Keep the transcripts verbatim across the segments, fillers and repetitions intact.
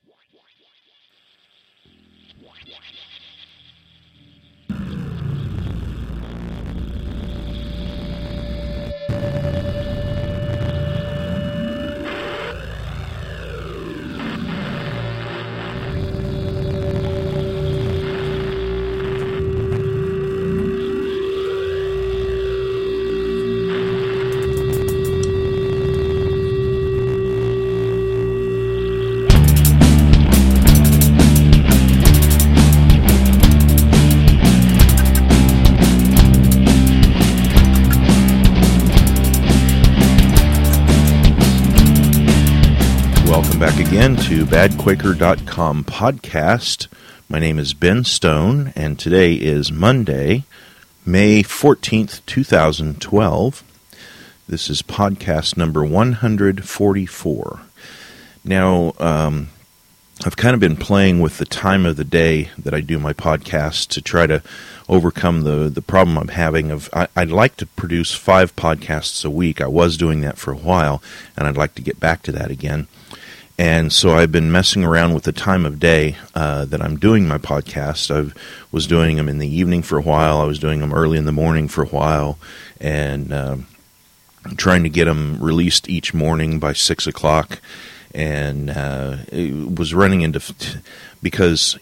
Again to bad quaker dot com podcast. My name is Ben Stone, and today is Monday, May fourteenth, twenty twelve. This is podcast number one hundred forty-four. Now, um, I've kind of been playing with the time of the day that I do my podcast to try to overcome the, the problem I'm having of, I, I'd like to produce five podcasts a week. I was doing that for a while, and I'd like to get back to that again. And so I've been messing around with the time of day uh, that I'm doing my podcast. I was doing them in the evening for a while. I was doing them early in the morning for a while, and uh, trying to get them released each morning by six o'clock. And uh, it was running into because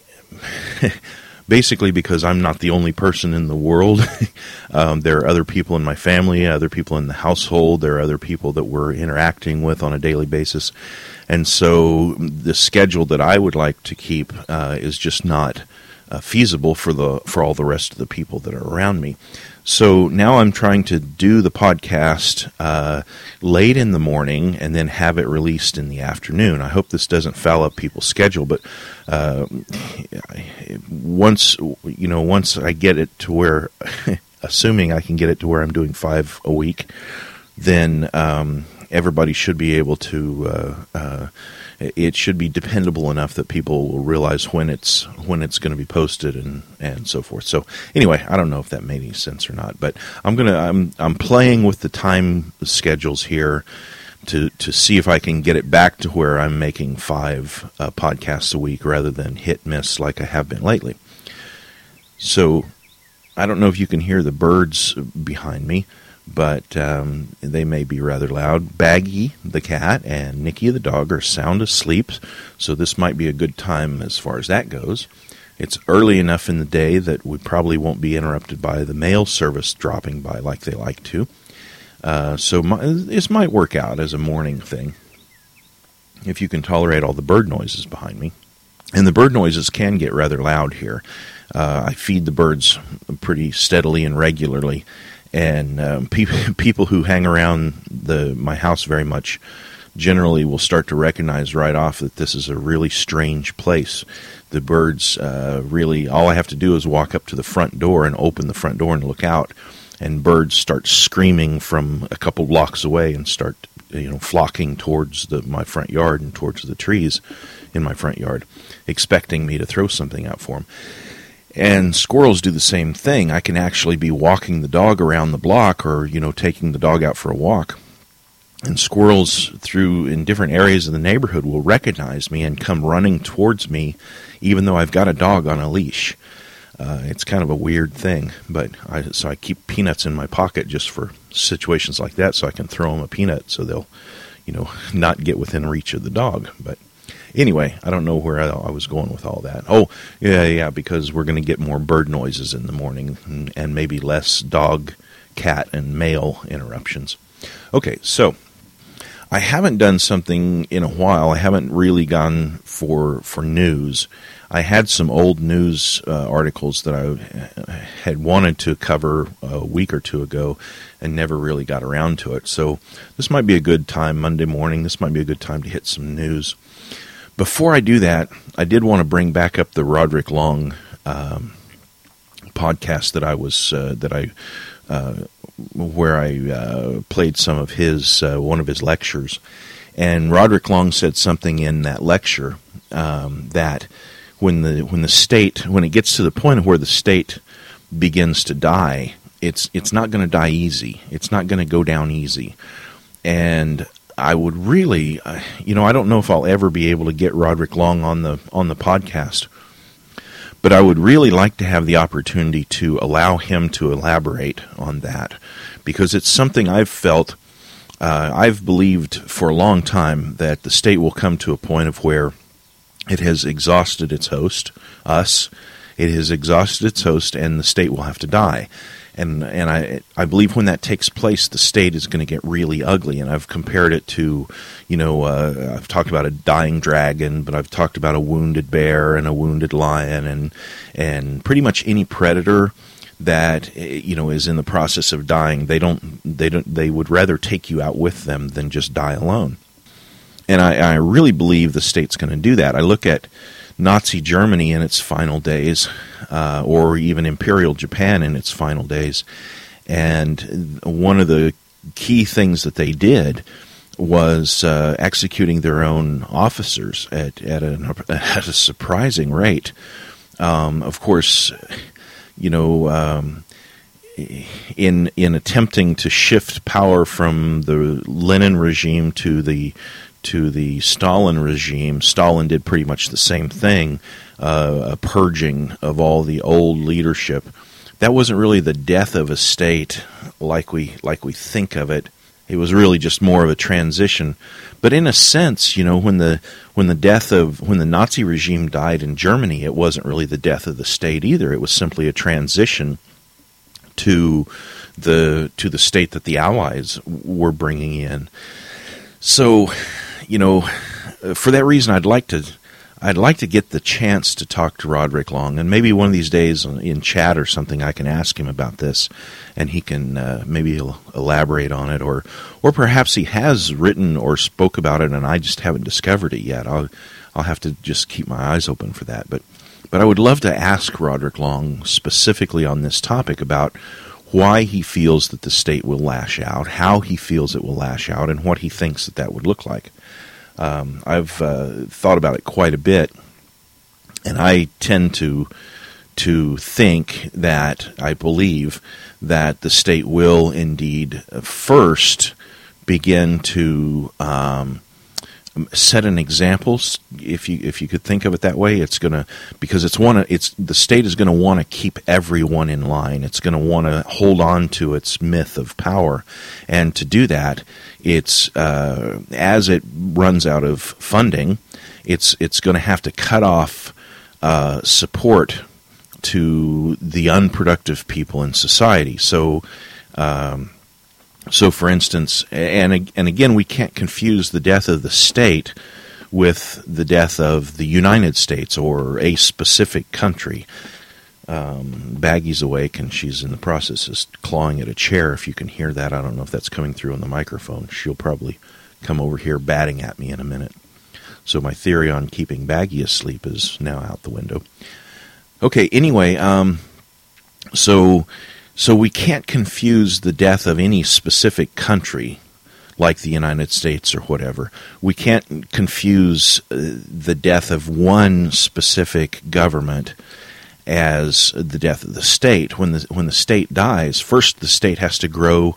basically because I'm not the only person in the world. um, there are other people in my family, other people in the household. There are other people that we're interacting with on a daily basis. And so the schedule that I would like to keep uh, is just not uh, feasible for the for all the rest of the people that are around me. So now I'm trying to do the podcast uh, late in the morning and then have it released in the afternoon. I hope this doesn't foul up people's schedule, but uh, once you know, once I get it to where, assuming I can get it to where I'm doing five a week, then um, everybody should be able to. Uh, uh, it should be dependable enough that people will realize when it's when it's going to be posted and, and so forth. So anyway, I don't know if that made any sense or not, but I'm gonna I'm I'm playing with the time schedules here to to see if I can get it back to where I'm making five uh, podcasts a week rather than hit miss like I have been lately. So I don't know if you can hear the birds behind me, but um, they may be rather loud. Baggy, the cat, and Nikki, the dog, are sound asleep, so this might be a good time as far as that goes. It's early enough in the day that we probably won't be interrupted by the mail service dropping by like they like to. Uh, so my, this might work out as a morning thing, if you can tolerate all the bird noises behind me. And the bird noises can get rather loud here. Uh, I feed the birds pretty steadily and regularly, and um, pe- people who hang around the my house very much generally will start to recognize right off that this is a really strange place. The birds uh, really, all I have to do is walk up to the front door and open the front door and look out, and birds start screaming from a couple blocks away and start, you know, flocking towards the, my front yard and towards the trees in my front yard, expecting me to throw something out for them. And squirrels do the same thing. I can actually be walking the dog around the block or, you know, taking the dog out for a walk. And squirrels through in different areas of the neighborhood will recognize me and come running towards me, even though I've got a dog on a leash. Uh, it's kind of a weird thing, but I, so I keep peanuts in my pocket just for situations like that, so I can throw them a peanut so they'll, you know, not get within reach of the dog. But anyway, I don't know where I, I was going with all that. Oh, yeah, yeah, because we're going to get more bird noises in the morning and, and maybe less dog, cat, and mail interruptions. Okay, so I haven't done something in a while. I haven't really gone for for news. I had some old news uh, articles that I had wanted to cover a week or two ago and never really got around to it. So this might be a good time, Monday morning, this might be a good time to hit some news. Before I do that, I did want to bring back up the Roderick Long um, podcast that I was, uh, that I, uh, where I uh, played some of his, uh, one of his lectures. And Roderick Long said something in that lecture um, that when the when the state, when it gets to the point where the state begins to die, it's it's not going to die easy. It's not going to go down easy. And I would really, uh, you know, I don't know if I'll ever be able to get Roderick Long on the on the podcast, but I would really like to have the opportunity to allow him to elaborate on that, because it's something I've felt, uh, I've believed for a long time that the state will come to a point of where it has exhausted its host, us. It has exhausted its host, and the state will have to die. And and I I believe when that takes place, the state is going to get really ugly. And I've compared it to, you know, uh, I've talked about a dying dragon, but I've talked about a wounded bear and a wounded lion, and and pretty much any predator that, you know, is in the process of dying. They don't they don't they would rather take you out with them than just die alone. And I, I really believe the state's going to do that. I look at Nazi Germany in its final days, uh, or even Imperial Japan in its final days, and one of the key things that they did was uh, executing their own officers at at, an, at a surprising rate. Um, of course, you know, um, in in attempting to shift power from the Lenin regime to the to the Stalin regime, Stalin did pretty much the same thing, uh, a purging of all the old leadership. That wasn't really the death of a state like we like we think of it. It was really just more of a transition. But in a sense, you know, when the when the death of when the Nazi regime died in Germany, it wasn't really the death of the state either. It was simply a transition to the to the state that the Allies were bringing in. So, you know, for that reason, I'd like to, I'd like to get the chance to talk to Roderick Long, and maybe one of these days in chat or something, I can ask him about this, and he can uh, maybe he'll elaborate on it, or, or perhaps he has written or spoke about it, and I just haven't discovered it yet. I'll, I'll have to just keep my eyes open for that. But, but I would love to ask Roderick Long specifically on this topic about why he feels that the state will lash out, how he feels it will lash out, and what he thinks that that would look like. Um, I've uh, thought about it quite a bit, and I tend to to think that, I believe, that the state will indeed first begin to um, set an example. If you if you could think of it that way, it's gonna because it's one. It's the state is going to want to keep everyone in line. It's going to want to hold on to its myth of power, and to do that, it's uh, as it runs out of funding, it's it's going to have to cut off uh, support to the unproductive people in society. So. Um, So, for instance, and and again, we can't confuse the death of the state with the death of the United States or a specific country. Um, Baggy's awake, and she's in the process of clawing at a chair. If you can hear that, I don't know if that's coming through on the microphone. She'll probably come over here batting at me in a minute. So my theory on keeping Baggy asleep is now out the window. Okay, anyway, um, so... So we can't confuse the death of any specific country, like the United States or whatever. We can't confuse uh, the death of one specific government as the death of the state. When the when the state dies, first the state has to grow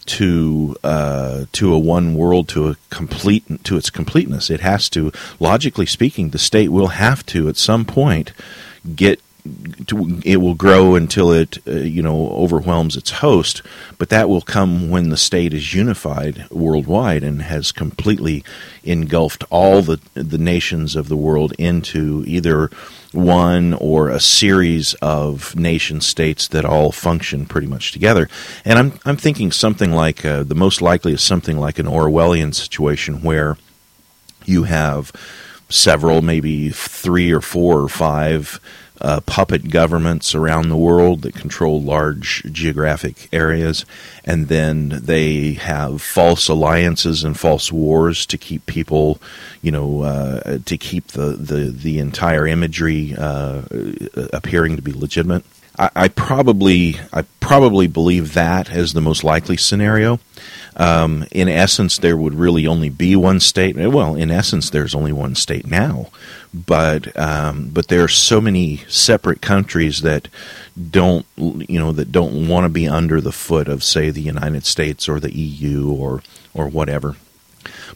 to uh, to a one world, to a complete to its completeness. It has to, logically speaking, the state will have to at some point get. To, it will grow until it, uh, you know, overwhelms its host, but that will come when the state is unified worldwide and has completely engulfed all the the nations of the world into either one or a series of nation states that all function pretty much together. And I'm I'm thinking something like uh, the most likely is something like an Orwellian situation where you have several, maybe three or four or five. Uh, puppet governments around the world that control large geographic areas, and then they have false alliances and false wars to keep people, you know, uh, to keep the, the, the entire imagery uh, appearing to be legitimate. I, I probably I probably believe that as the most likely scenario. Um, in essence, there would really only be one state. Well, in essence, there's only one state now. But um, but there are so many separate countries that don't you know that don't want to be under the foot of, say, the United States or the E U or or whatever.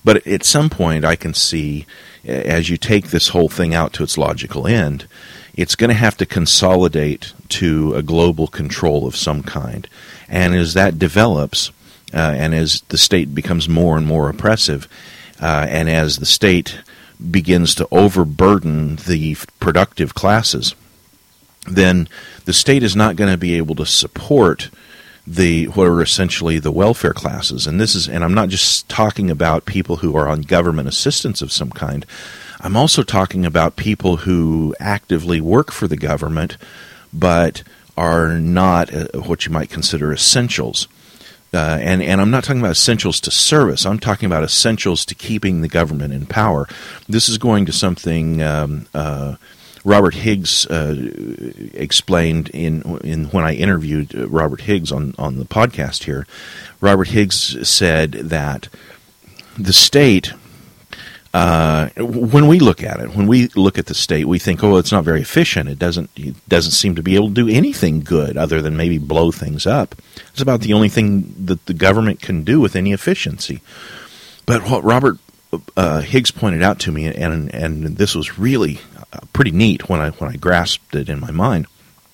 But at some point, I can see, as you take this whole thing out to its logical end, it's going to have to consolidate to a global control of some kind. And as that develops, uh, and as the state becomes more and more oppressive, uh, and as the state begins to overburden the productive classes, then the state is not going to be able to support the what are essentially the welfare classes. And this is, and I'm not just talking about people who are on government assistance of some kind. I'm also talking about people who actively work for the government, but are not uh, what you might consider essentials. Uh, and, and I'm not talking about essentials to service. I'm talking about essentials to keeping the government in power. This is going to something um, uh, Robert Higgs uh, explained in in when I interviewed Robert Higgs on, on the podcast here. Robert Higgs said that the state, uh, when we look at it, when we look at the state, we think, oh, it's not very efficient. It doesn't it doesn't seem to be able to do anything good other than maybe blow things up. It's about the only thing that the government can do with any efficiency. But what Robert uh, Higgs pointed out to me, and and this was really pretty neat when I when I grasped it in my mind.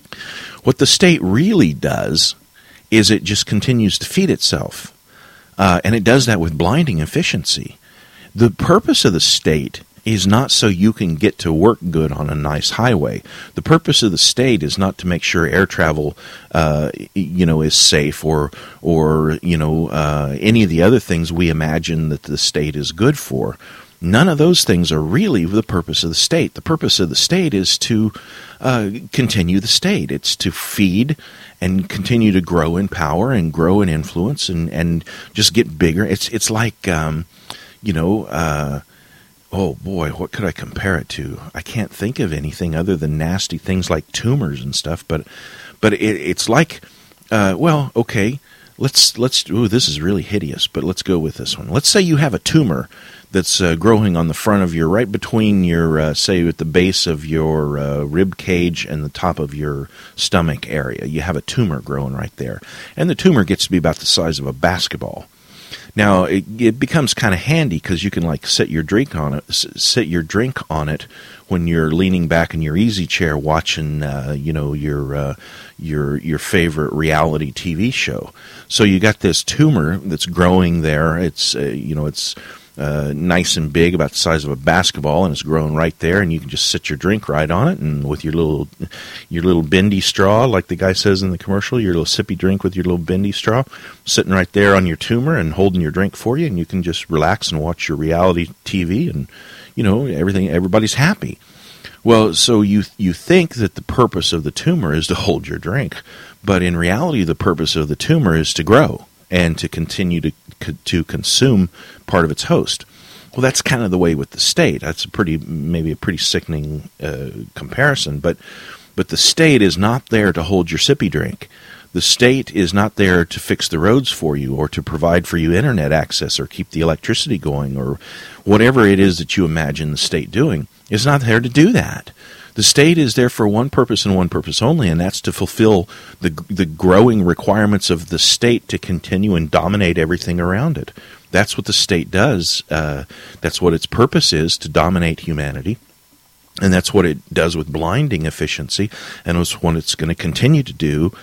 What the state really does is it just continues to feed itself, uh, and it does that with blinding efficiency. The purpose of the state is not so you can get to work good on a nice highway. The purpose of the state is not to make sure air travel, uh, you know, is safe, or or you know uh, any of the other things we imagine that the state is good for. None of those things are really the purpose of the state. The purpose of the state is to uh, continue the state. It's to feed and continue to grow in power and grow in influence and, and just get bigger. It's it's like, um, you know, uh, oh boy, what could I compare it to? I can't think of anything other than nasty things like tumors and stuff. But but it, it's like, uh, well, okay, let's let's. Ooh, this is really hideous. But let's go with this one. Let's say you have a tumor that's uh, growing on the front of your, right between your, uh, say, at the base of your uh, rib cage and the top of your stomach area. You have a tumor growing right there. And the tumor gets to be about the size of a basketball. Now, it, it becomes kind of handy because you can, like, set your drink on it, set your drink on it when you're leaning back in your easy chair watching, uh, you know, your uh, your your favorite reality T V show. So you got this tumor that's growing there. It's, uh, you know, it's Uh, nice and big, about the size of a basketball, and it's growing right there, and you can just sit your drink right on it, and with your little your little bendy straw, like the guy says in the commercial, your little sippy drink with your little bendy straw, sitting right there on your tumor and holding your drink for you, and you can just relax and watch your reality T V, and, you know, everything, everybody's happy. Well, so you you think that the purpose of the tumor is to hold your drink, but in reality, the purpose of the tumor is to grow and to continue to to consume part of its host. Well, that's kind of the way with the state. That's a pretty, maybe a pretty sickening uh, comparison, but but the state is not there to hold your sippy drink. The state is not there to fix the roads for you, or to provide for you internet access, or keep the electricity going, or whatever it is that you imagine the state doing. It's not there to do that. The state is there for one purpose and one purpose only, and that's to fulfill the the growing requirements of the state to continue and dominate everything around it. That's what the state does. Uh, that's what its purpose is, to dominate humanity. And that's what it does with blinding efficiency, and it's what it's going to continue to do.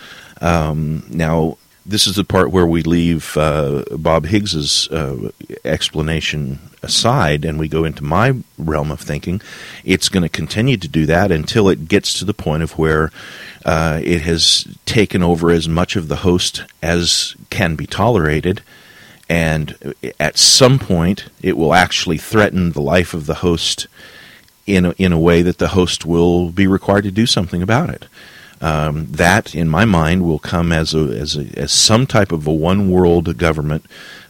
Um, now, this is the part where we leave uh, Bob Higgs's uh, explanation aside, and we go into my realm of thinking. It's going to continue to do that until it gets to the point of where uh, it has taken over as much of the host as can be tolerated, and at some point it will actually threaten the life of the host in a, in a way that the host will be required to do something about it. Um, that, in my mind, will come as a, as a, as some type of a one-world government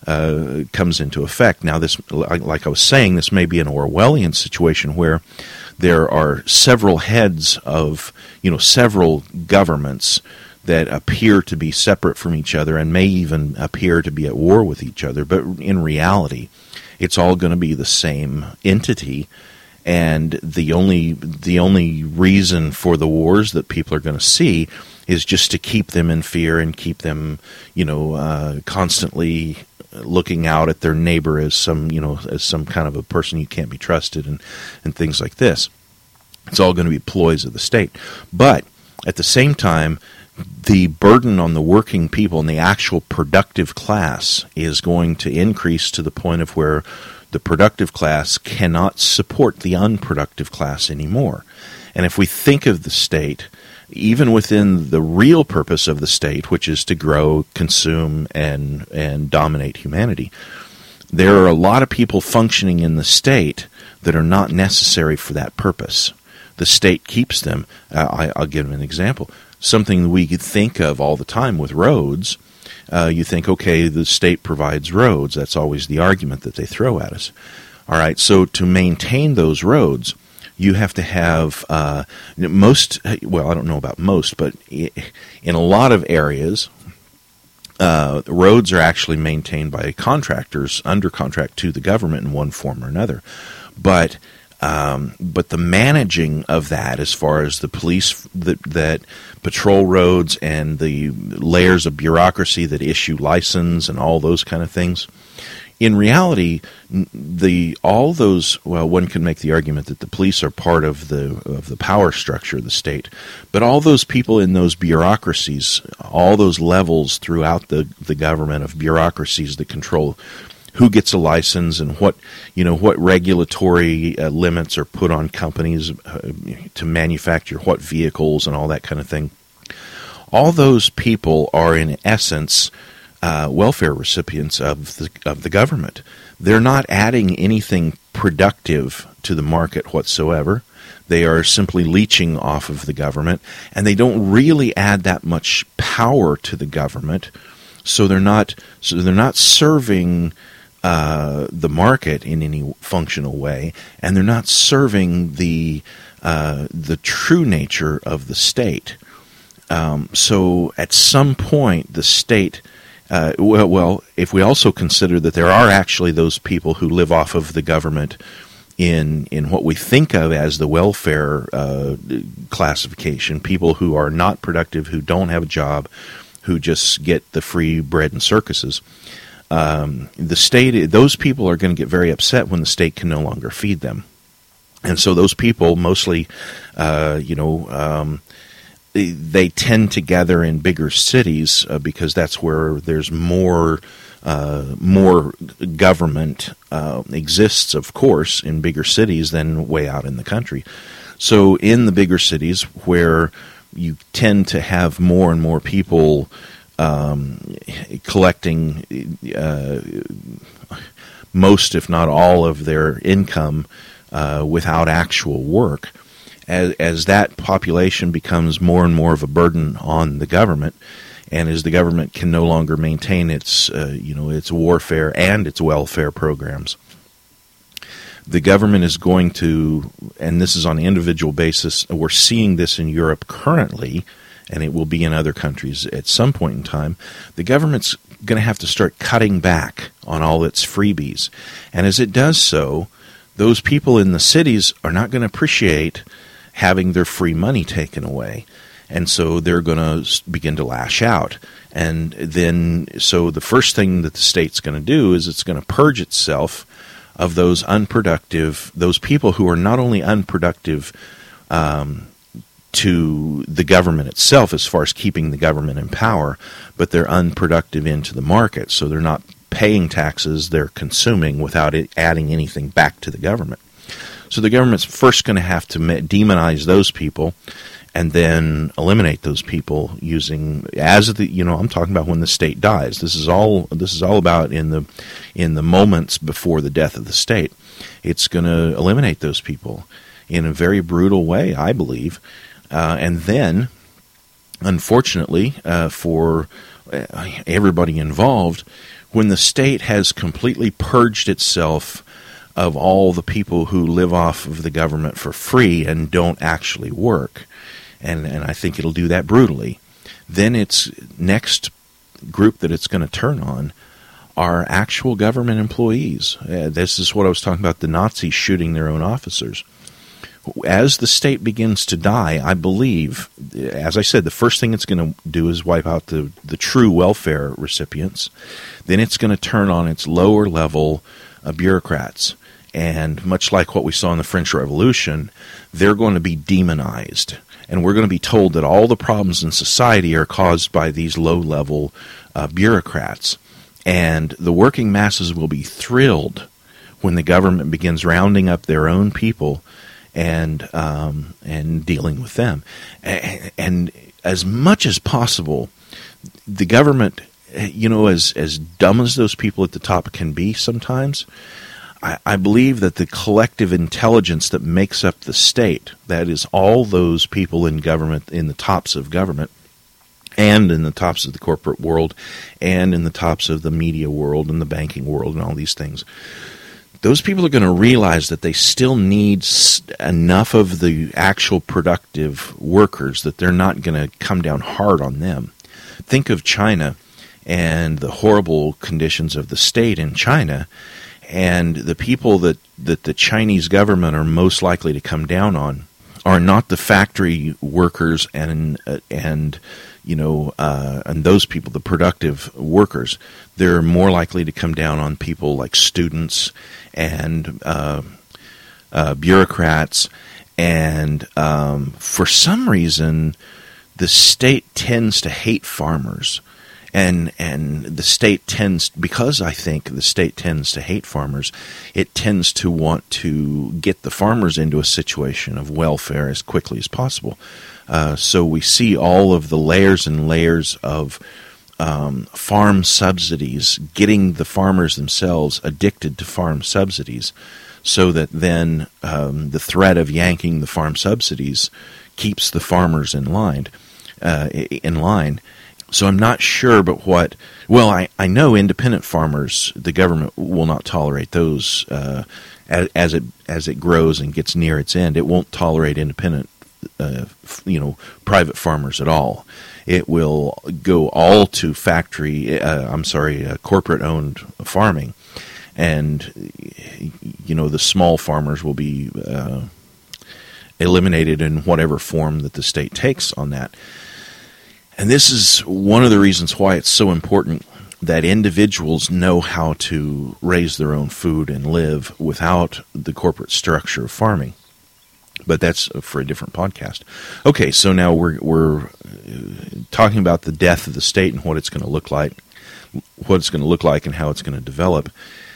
uh, comes into effect. Now, this, like, like I was saying, this may be an Orwellian situation where there are several heads of, you know, several governments that appear to be separate from each other and may even appear to be at war with each other. But in reality, it's all going to be the same entity. and the only the only reason for the wars that people are going to see is just to keep them in fear and keep them, you know, uh, constantly looking out at their neighbor as some, you know, as some kind of a person you can't be trusted, and, and things like this. It's all going to be ploys of the state. But at the same time, the burden on the working people and the actual productive class is going to increase to the point of where the productive class cannot support the unproductive class anymore. And if we think of the state, even within the real purpose of the state, which is to grow, consume, and and dominate humanity, there are a lot of people functioning in the state that are not necessary for that purpose. The state keeps them. Uh, I, I'll give an example. Something we could think of all the time with roads. Uh, you think, okay, the state provides roads. That's always the argument that they throw at us. All right, so to maintain those roads, you have to have uh, most, well, I don't know about most, but in a lot of areas, uh, roads are actually maintained by contractors under contract to the government in one form or another. But um, but the managing of that, as far as the police that, that patrol roads and the layers of bureaucracy that issue license and all those kind of things, in reality, the all those, well, one can make the argument that the police are part of the of the power structure of the state, but all those people in those bureaucracies, all those levels throughout the, the government of bureaucracies that control who gets a license and what, you know, what regulatory uh, limits are put on companies uh, to manufacture what vehicles and all that kind of thing. All those people are in essence Uh, welfare recipients of the of the government. They're not adding anything productive to the market whatsoever. They are simply leeching off of the government, and they don't really add that much power to the government. So they're not so they're not serving uh, the market in any functional way, and they're not serving the uh, the true nature of the state. Um, so at some point, the state. Uh, well, well, if we also consider that there are actually those people who live off of the government in in what we think of as the welfare uh, classification, people who are not productive, who don't have a job, who just get the free bread and circuses, um, the state, those people are going to get very upset when the state can no longer feed them. And so those people mostly, uh, you know, um, they tend to gather in bigger cities uh, because that's where there's more uh, more government uh, exists, of course, in bigger cities than way out in the country. So in the bigger cities where you tend to have more and more people um, collecting uh, most, if not all, of their income uh, without actual work, As, as that population becomes more and more of a burden on the government, and as the government can no longer maintain its, uh, you know, its warfare and its welfare programs, the government is going to, and this is on an individual basis, we're seeing this in Europe currently, and it will be in other countries at some point in time, the government's going to have to start cutting back on all its freebies. And as it does so, those people in the cities are not going to appreciate having their free money taken away. And so they're going to begin to lash out. And then, so the first thing that the state's going to do is it's going to purge itself of those unproductive, those people who are not only unproductive um, to the government itself as far as keeping the government in power, but they're unproductive into the market. So they're not paying taxes, they're consuming without it adding anything back to the government. So the government's first going to have to demonize those people and then eliminate those people using, as the, you know, I'm talking about when the state dies. This is all, this is all about in the, in the moments before the death of the state. It's going to eliminate those people in a very brutal way, I believe. Uh, and then, unfortunately, uh, for everybody involved, when the state has completely purged itself of all the people who live off of the government for free and don't actually work, and, and I think it'll do that brutally, then its next group that it's going to turn on are actual government employees. Uh, this is what I was talking about, the Nazis shooting their own officers. As the state begins to die, I believe, as I said, the first thing it's going to do is wipe out the, the true welfare recipients. Then it's going to turn on its lower level uh, bureaucrats. And much like what we saw in the French Revolution, they're going to be demonized. And we're going to be told that all the problems in society are caused by these low-level uh, bureaucrats. And the working masses will be thrilled when the government begins rounding up their own people and um, and dealing with them. And, and as much as possible, the government, you know, as, as dumb as those people at the top can be sometimes, I, I believe that the collective intelligence that makes up the state, that is all those people in government, in the tops of government, and in the tops of the corporate world, and in the tops of the media world and the banking world and all these things, those people are going to realize that they still need enough of the actual productive workers that they're not going to come down hard on them. Think of China and the horrible conditions of the state in China, and the people that, that the Chinese government are most likely to come down on are not the factory workers and uh, and you know uh, and those people, the productive workers. They're more likely to come down on people like students and uh, uh, bureaucrats. And um, for some reason, the state tends to hate farmers. And and the state tends, because I think the state tends to hate farmers, it tends to want to get the farmers into a situation of welfare as quickly as possible. Uh, so we see all of the layers and layers of um, farm subsidies, getting the farmers themselves addicted to farm subsidies, so that then um, the threat of yanking the farm subsidies keeps the farmers in line. Uh, in line. So I'm not sure, but what, well, I, I know independent farmers, the government will not tolerate those uh, as, as it as it grows and gets near its end. It won't tolerate independent, uh, you know, private farmers at all. It will go all to factory, uh, I'm sorry, uh, corporate-owned farming. And, you know, the small farmers will be uh, eliminated in whatever form that the state takes on that. And this is one of the reasons why it's so important that individuals know how to raise their own food and live without the corporate structure of farming. But that's for a different podcast. Okay, so now we're we're talking about the death of the state and what it's going to look like, what it's going to look like and how it's going to develop.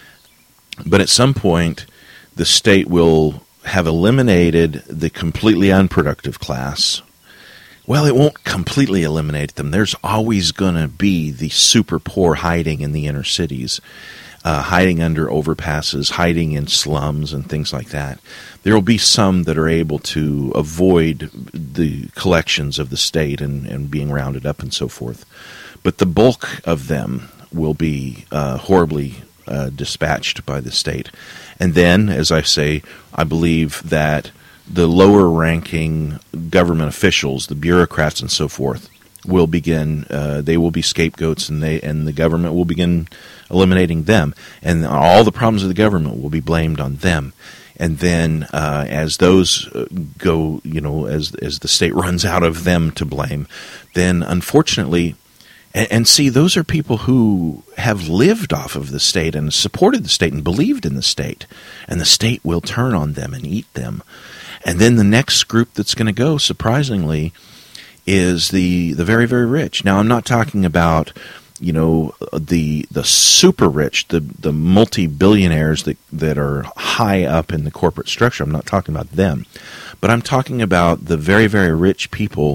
But at some point, the state will have eliminated the completely unproductive class. Well, it won't completely eliminate them. There's always going to be the super poor hiding in the inner cities, uh, hiding under overpasses, hiding in slums and things like that. There will be some that are able to avoid the collections of the state and, and being rounded up and so forth. But the bulk of them will be uh, horribly uh, dispatched by the state. And then, as I say, I believe that the lower-ranking government officials, the bureaucrats and so forth, will begin. Uh, they will be scapegoats, and they and the government will begin eliminating them, and all the problems of the government will be blamed on them. And then, uh, as those go, you know, as as the state runs out of them to blame, then unfortunately, and, and see, those are people who have lived off of the state and supported the state and believed in the state, and the state will turn on them and eat them. And then the next group that's going to go, surprisingly, is the, the very, very rich. Now, I'm not talking about, you know, the the super rich, the the multi-billionaires that, that are high up in the corporate structure. I'm not talking about them. But I'm talking about the very, very rich people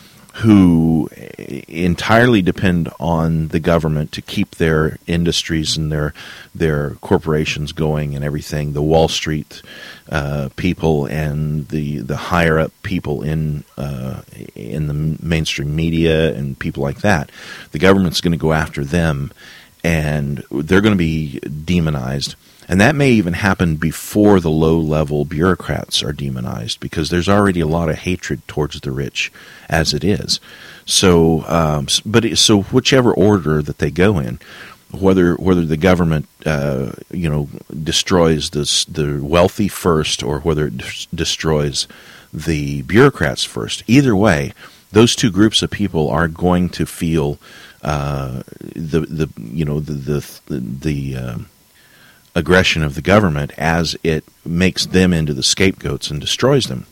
who entirely depend on the government to keep their industries and their their corporations going and everything. The Wall Street uh, people and the the higher up people in uh, in the mainstream media and people like that. The government's going to go after them, and they're going to be demonized. And that may even happen before the low-level bureaucrats are demonized, because there's already a lot of hatred towards the rich as it is. So, um, but it, so whichever order that they go in, whether whether the government uh, you know destroys this, the wealthy first, or whether it des- destroys the bureaucrats first. Either way, those two groups of people are going to feel uh, the the you know the the the uh, aggression of the government as it makes them into the scapegoats and destroys them.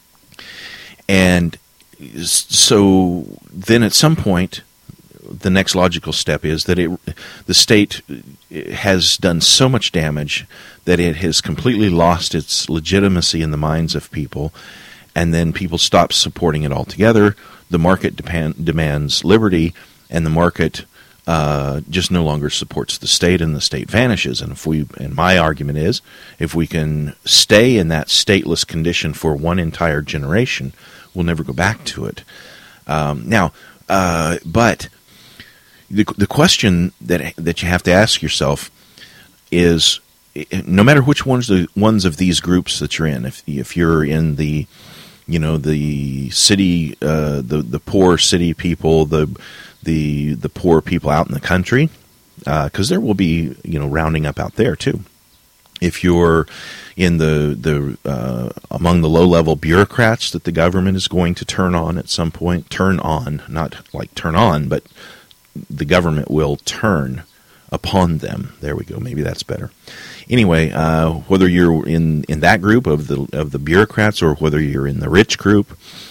And so then at some point, the next logical step is that it, the state has done so much damage that it has completely lost its legitimacy in the minds of people, and then people stop supporting it altogether. The market depend, demands liberty, and the market uh, just no longer supports the state, and the state vanishes. And if we, and my argument is, if we can stay in that stateless condition for one entire generation, we'll never go back to it. Um, now, uh, but The, the question that that you have to ask yourself is, no matter which ones the ones of these groups that you're in, if if you're in the, you know, the city, uh, the the poor city people, the the the poor people out in the country, because uh, there will be, you know, rounding up out there too. If you're in the the uh, among the low level bureaucrats that the government is going to turn on at some point, turn on, not like turn on, but the government will turn upon them. There we go. Maybe that's better. Anyway, uh, whether you're in, in that group of the of the bureaucrats, or whether you're in the rich group,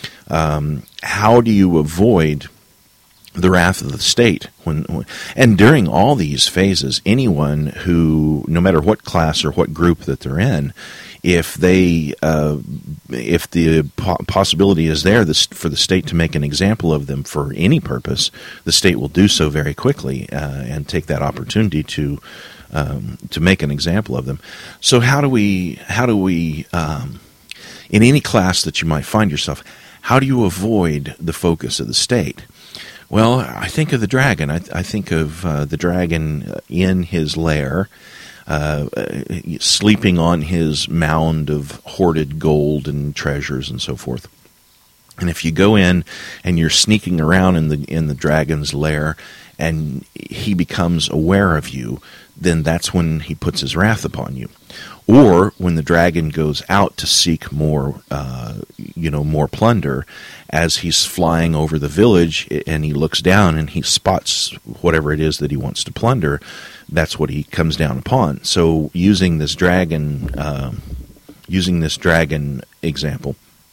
um, how do you avoid the wrath of the state? When, when and during all these phases, anyone who, no matter what class or what group that they're in, if they uh, if the po- possibility is there this, for the state to make an example of them for any purpose, the state will do so very quickly uh, and take that opportunity to um, to make an example of them. So how do we how do we um, in any class that you might find yourself, how do you avoid the focus of the state? Well, I think of the dragon. I, I think of uh, the dragon in his lair, Uh, sleeping on his mound of hoarded gold and treasures and so forth. And if you go in and you're sneaking around in the in the dragon's lair, and he becomes aware of you, then that's when he puts his wrath upon you. Or when the dragon goes out to seek more, uh, you know, more plunder, as he's flying over the village and he looks down and he spots whatever it is that he wants to plunder, that's what he comes down upon. So using this dragon, uh, using this dragon example,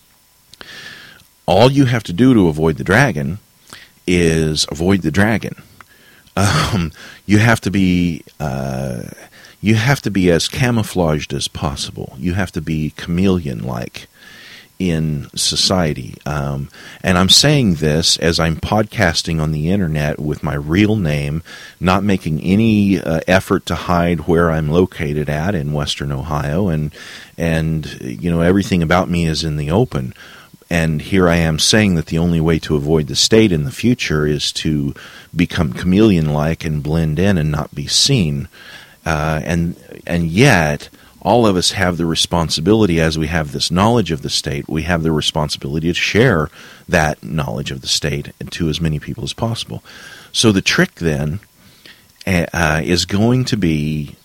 all you have to do to avoid the dragon is avoid the dragon. Um, you have to be uh, you have to be as camouflaged as possible. You have to be chameleon-like in society. Um, and I'm saying this as I'm podcasting on the internet with my real name, not making any uh, effort to hide where I'm located at in Western Ohio, and and you know, everything about me is in the open. And here I am saying that the only way to avoid the state in the future is to become chameleon-like and blend in and not be seen. Uh, and and yet, all of us have the responsibility, as we have this knowledge of the state, we have the responsibility to share that knowledge of the state to as many people as possible. So the trick then uh, is going to be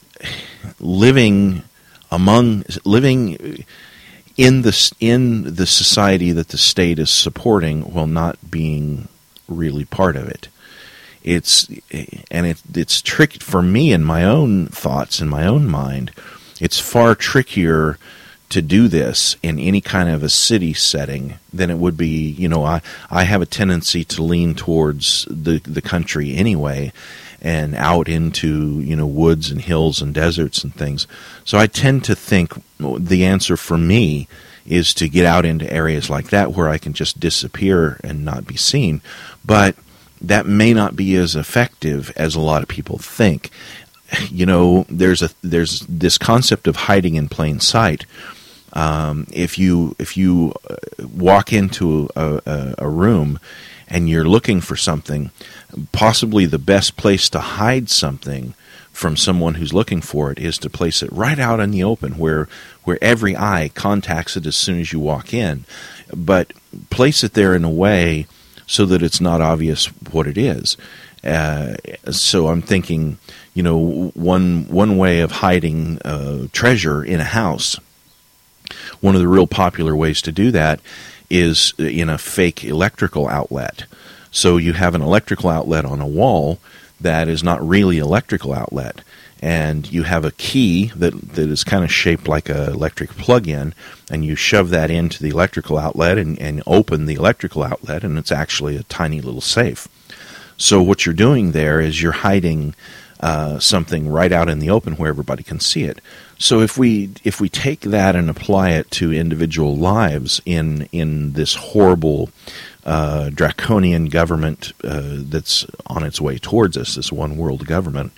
living among living. in the in the society that the state is supporting, while not being really part of it. It's and it, it's tricky for me in my own thoughts, in my own mind. It's far trickier to do this in any kind of a city setting than it would be. You know, I I have a tendency to lean towards the the country anyway, and out into, you know, woods and hills and deserts and things. So I tend to think the answer for me is to get out into areas like that where I can just disappear and not be seen. But that may not be as effective as a lot of people think. You know, there's a there's this concept of hiding in plain sight. Um, if you if you walk into a, a, a room and you're looking for something, possibly the best place to hide something from someone who's looking for it is to place it right out in the open, where where every eye contacts it as soon as you walk in. But place it there in a way so that it's not obvious what it is. Uh, so I'm thinking, you know, one one way of hiding uh, treasure in a house, one of the real popular ways to do that is in a fake electrical outlet. So you have an electrical outlet on a wall that is not really electrical outlet, and you have a key that, that is kind of shaped like an electric plug-in, and you shove that into the electrical outlet and, and open the electrical outlet, and it's actually a tiny little safe. So what you're doing there is you're hiding uh, something right out in the open where everybody can see it. So if we if we take that and apply it to individual lives in in this horrible uh, draconian government uh, that's on its way towards us, this one world government,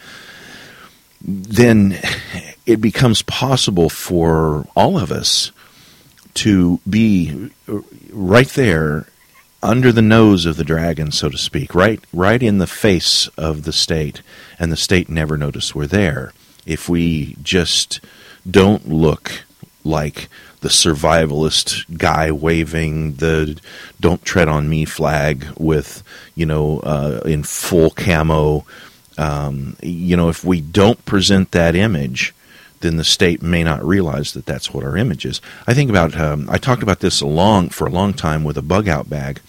then it becomes possible for all of us to be right there under the nose of the dragon, so to speak, right right in the face of the state, and the state never notice we're there. If we just don't look like the survivalist guy waving the "Don't Tread on Me" flag with, you know, uh, in full camo, um, you know, if we don't present that image, then the state may not realize that that's what our image is. I think about, um, I talked about this a long, for a long time with a bug-out bag.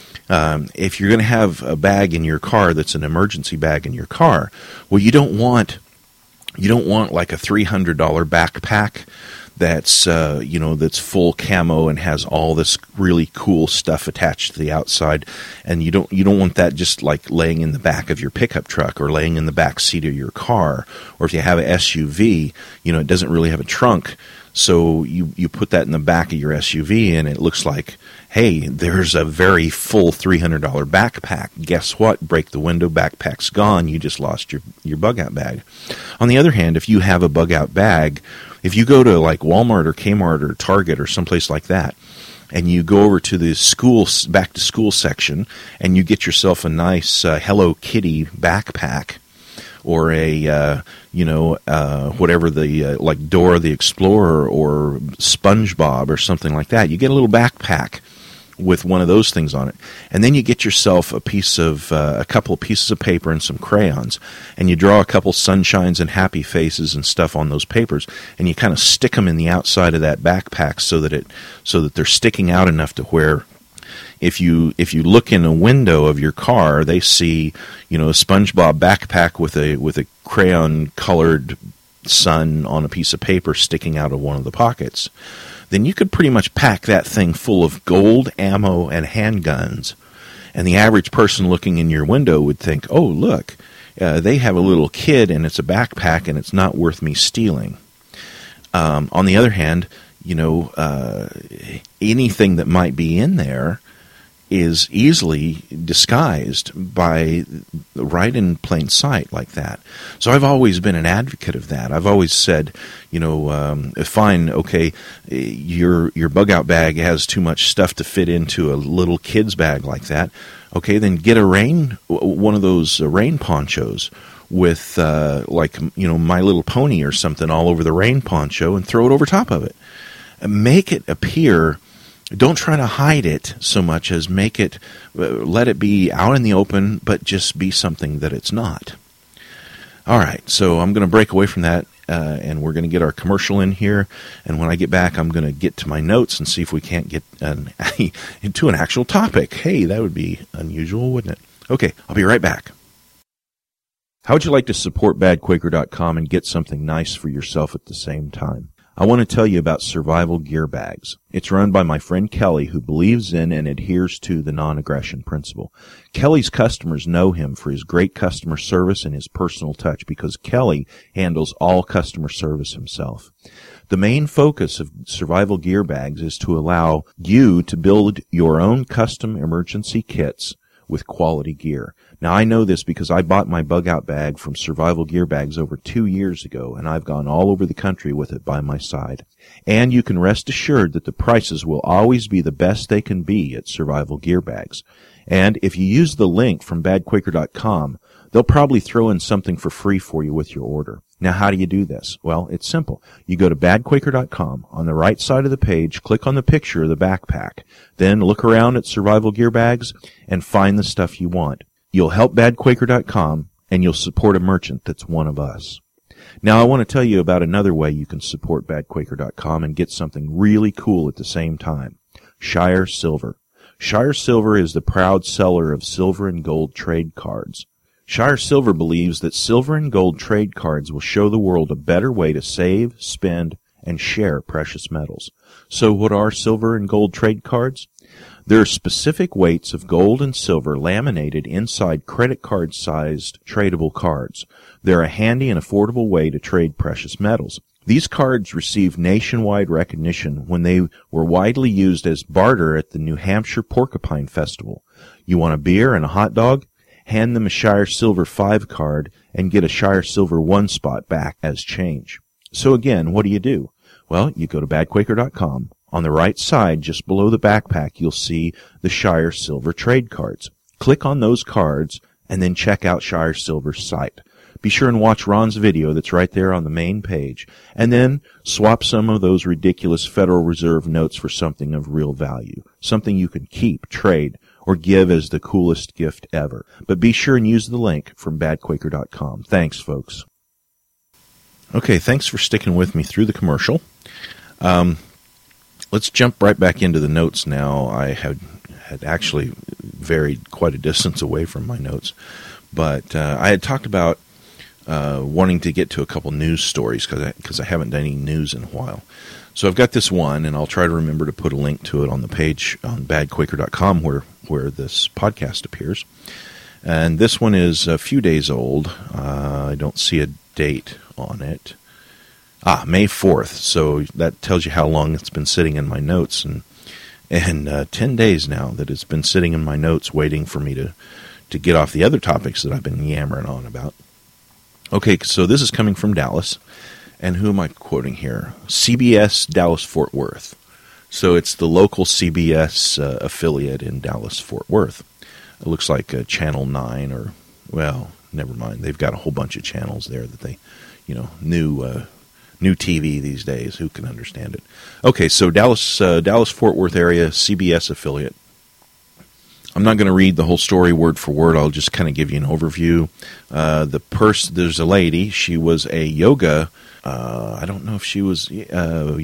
Um, if you're going to have a bag in your car that's an emergency bag in your car, well, you don't want, you don't want like a three hundred dollars backpack that's, uh, you know, that's full camo and has all this really cool stuff attached to the outside, and you don't you don't want that just like laying in the back of your pickup truck or laying in the back seat of your car. Or if you have an S U V, you know, it doesn't really have a trunk, so you, you put that in the back of your S U V, and it looks like, hey, there's a very full three hundred dollars backpack. Guess what? Break the window, backpack's gone. You just lost your, your bug-out bag. On the other hand, if you have a bug-out bag, if you go to like Walmart or Kmart or Target or someplace like that, and you go over to the school, back to school section, and you get yourself a nice uh, Hello Kitty backpack, or a, uh, you know, uh, whatever the, uh, like Dora the Explorer or SpongeBob or something like that. You get a little backpack with one of those things on it. And then you get yourself a piece of, uh, a couple of pieces of paper and some crayons, and you draw a couple sunshines and happy faces and stuff on those papers, and you kind of stick them in the outside of that backpack so that it, so that they're sticking out enough to where if you if you look in a window of your car, they see, you know, a SpongeBob backpack with a with a crayon colored sun on a piece of paper sticking out of one of the pockets. Then you could pretty much pack that thing full of gold, ammo, and handguns. And the average person looking in your window would think, oh, look, uh, they have a little kid and it's a backpack and it's not worth me stealing. Um, on the other hand, you know, uh, anything that might be in there is easily disguised by right in plain sight like that. So I've always been an advocate of that. I've always said, you know, um, fine, okay, your your bug-out bag has too much stuff to fit into a little kid's bag like that. Okay, then get a rain, one of those rain ponchos with, uh, like, you know, My Little Pony or something all over the rain poncho and throw it over top of it. Make it appear. Don't try to hide it so much as make it, uh, let it be out in the open, but just be something that it's not. All right, so I'm going to break away from that, uh, and we're going to get our commercial in here. And when I get back, I'm going to get to my notes and see if we can't get an, into an actual topic. Hey, that would be unusual, wouldn't it? Okay, I'll be right back. How would you like to support bad quaker dot com and get something nice for yourself at the same time? I want to tell you about Survival Gear Bags. It's run by my friend Kelly, who believes in and adheres to the non-aggression principle. Kelly's customers know him for his great customer service and his personal touch because Kelly handles all customer service himself. The main focus of Survival Gear Bags is to allow you to build your own custom emergency kits with quality gear. Now, I know this because I bought my bug-out bag from Survival Gear Bags over two years ago, and I've gone all over the country with it by my side. And you can rest assured that the prices will always be the best they can be at Survival Gear Bags. And if you use the link from bad quaker dot com, they'll probably throw in something for free for you with your order. Now, how do you do this? Well, it's simple. You go to bad quaker dot com. On the right side of the page, click on the picture of the backpack. Then look around at Survival Gear Bags and find the stuff you want. You'll help bad quaker dot com, and you'll support a merchant that's one of us. Now, I want to tell you about another way you can support bad quaker dot com and get something really cool at the same time. Shire Silver. Shire Silver is the proud seller of silver and gold trade cards. Shire Silver believes that silver and gold trade cards will show the world a better way to save, spend, and share precious metals. So what are silver and gold trade cards? There are specific weights of gold and silver laminated inside credit card-sized tradable cards. They're a handy and affordable way to trade precious metals. These cards received nationwide recognition when they were widely used as barter at the New Hampshire Porcupine Festival. You want a beer and a hot dog? Hand them a Shire Silver five card and get a Shire Silver one spot back as change. So again, what do you do? Well, you go to bad quaker dot com. On the right side, just below the backpack, you'll see the Shire Silver trade cards. Click on those cards and then check out Shire Silver's site. Be sure and watch Ron's video that's right there on the main page, and then swap some of those ridiculous Federal Reserve notes for something of real value, something you can keep, trade, or give as the coolest gift ever. But be sure and use the link from bad quaker dot com. Thanks, folks. Okay, thanks for sticking with me through the commercial. Um, let's jump right back into the notes now. I had had actually varied quite a distance away from my notes, but uh, I had talked about uh, wanting to get to a couple news stories because I, because I haven't done any news in a while. So I've got this one, and I'll try to remember to put a link to it on the page on bad quaker dot com where, where this podcast appears. And this one is a few days old. Uh, I don't see a date on it. Ah, May fourth. So that tells you how long it's been sitting in my notes. And and uh, ten days now that it's been sitting in my notes waiting for me to, to get off the other topics that I've been yammering on about. Okay, so this is coming from Dallas. And who am I quoting here? C B S Dallas-Fort Worth. So it's the local C B S uh, affiliate in Dallas-Fort Worth. It looks like uh, Channel nine or, well, never mind. They've got a whole bunch of channels there that they, you know, new uh, new T V these days. Who can understand it? Okay, so Dallas, uh, Dallas-Fort Worth area, C B S affiliate. I'm not going to read the whole story word for word. I'll just kind of give you an overview. Uh, the pers- There's a lady. She was a yoga Uh, I don't know if she was, uh,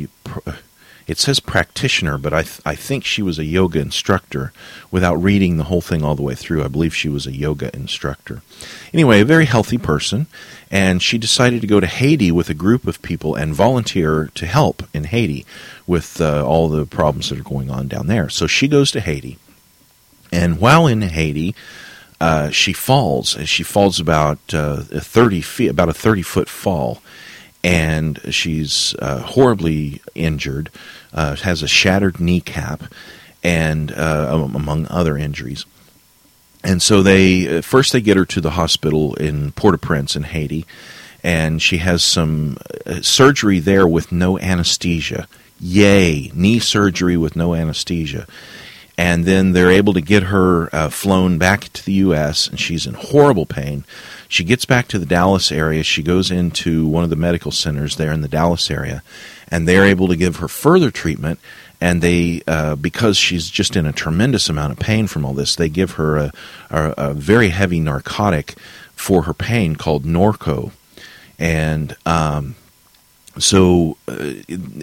it says practitioner, but I th- I think she was a yoga instructor without reading the whole thing all the way through. I believe she was a yoga instructor. Anyway, a very healthy person, and she decided to go to Haiti with a group of people and volunteer to help in Haiti with uh, all the problems that are going on down there. So she goes to Haiti, and while in Haiti, uh, she falls, and she falls about uh, thirty feet, about a thirty-foot fall. And she's uh, horribly injured, uh, has a shattered kneecap, and uh, among other injuries. And so they first they get her to the hospital in Port-au-Prince in Haiti, and she has some uh, surgery there with no anesthesia. Yay, knee surgery with no anesthesia. And then they're able to get her uh, flown back to the U S, and she's in horrible pain. She gets back to the Dallas area. She goes into one of the medical centers there in the Dallas area, and they're able to give her further treatment. And they, uh, because she's just in a tremendous amount of pain from all this, they give her a, a, a very heavy narcotic for her pain called Norco. And um, so uh,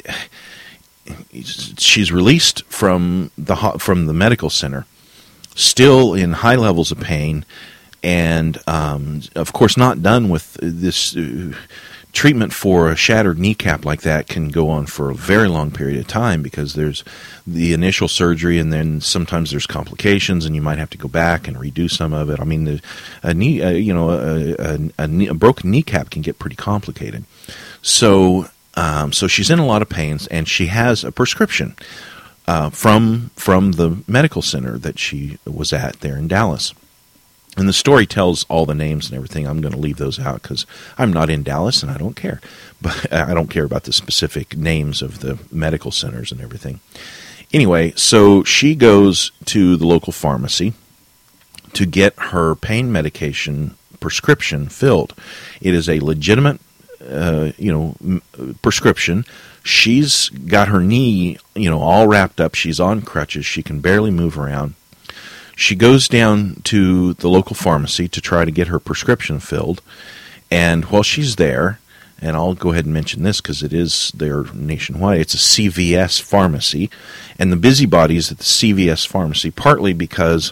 she's released from the from the medical center, still in high levels of pain. And, um, of course, not done with this uh, treatment for a shattered kneecap like that can go on for a very long period of time because there's the initial surgery and then sometimes there's complications and you might have to go back and redo some of it. I mean, the, a knee, uh, you know, a, a, a, knee, a broken kneecap can get pretty complicated. So, um, so she's in a lot of pains, and she has a prescription uh, from from the medical center that she was at there in Dallas. And the story tells all the names and everything. I'm going to leave those out because I'm not in Dallas and I don't care. But I don't care about the specific names of the medical centers and everything. Anyway, so she goes to the local pharmacy to get her pain medication prescription filled. It is a legitimate, uh, you know, m- prescription. She's got her knee, you know, all wrapped up. She's on crutches. She can barely move around. She goes down to the local pharmacy to try to get her prescription filled, and while she's there, and I'll go ahead and mention this because it is there nationwide, it's a C V S pharmacy, and the busybodies at the C V S pharmacy, partly because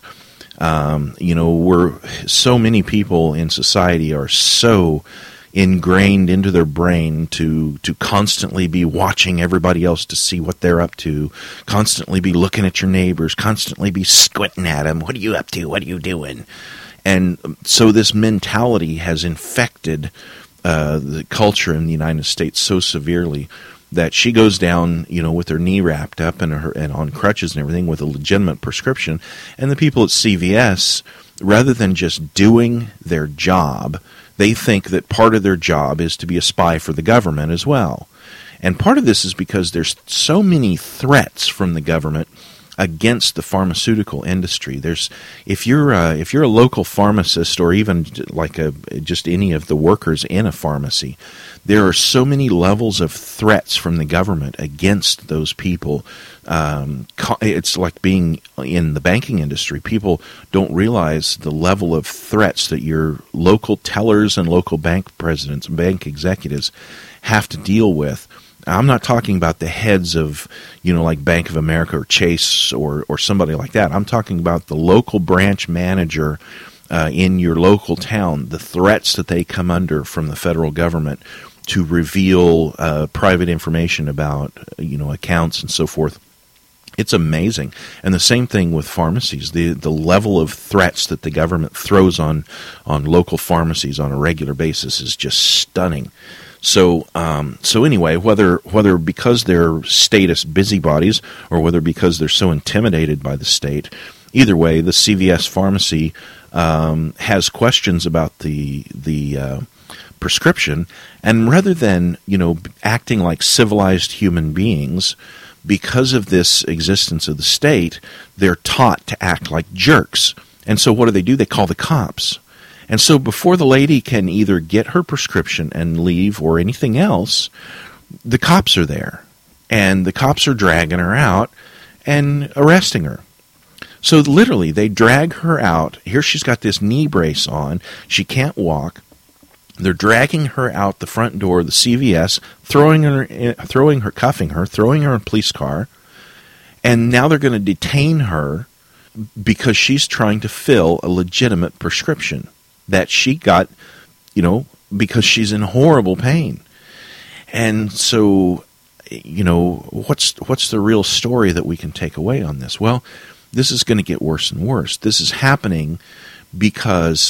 um, you know, we're so many people in society are so ingrained into their brain to to constantly be watching everybody else to see what they're up to, constantly be looking at your neighbors, constantly be squinting at them. What are you up to? What are you doing? And so this mentality has infected uh, the culture in the United States so severely that she goes down, you know, with her knee wrapped up and her and on crutches and everything with a legitimate prescription. And the people at C V S, rather than just doing their job, they think that part of their job is to be a spy for the government as well. And part of this is because there's so many threats from the government against the pharmaceutical industry. There's, if you're a, if you're a local pharmacist or even like a just any of the workers in a pharmacy, there are so many levels of threats from the government against those people. Um, it's like being in the banking industry. People don't realize the level of threats that your local tellers and local bank presidents and bank executives have to deal with. I'm not talking about the heads of, you know, like Bank of America or Chase or, or somebody like that. I'm talking about the local branch manager uh, in your local town, the threats that they come under from the federal government to reveal uh, private information about, you know, accounts and so forth. It's amazing. And the same thing with pharmacies. The the level of threats that the government throws on, on local pharmacies on a regular basis is just stunning. So, um, so anyway, whether whether because they're status busybodies or whether because they're so intimidated by the state, either way, the C V S pharmacy um, has questions about the the uh, prescription, and rather than, you know, acting like civilized human beings, because of this existence of the state, they're taught to act like jerks. And so, what do they do? They call the cops. And so before the lady can either get her prescription and leave or anything else, the cops are there. And the cops are dragging her out and arresting her. So literally, they drag her out. Here she's got this knee brace on. She can't walk. They're dragging her out the front door of the C V S, throwing her, throwing her, cuffing her, throwing her in a police car. And now they're going to detain her because she's trying to fill a legitimate prescription that she got, you know, because she's in horrible pain. And so, you know, what's what's the real story that we can take away on this? Well, this is going to get worse and worse. This is happening because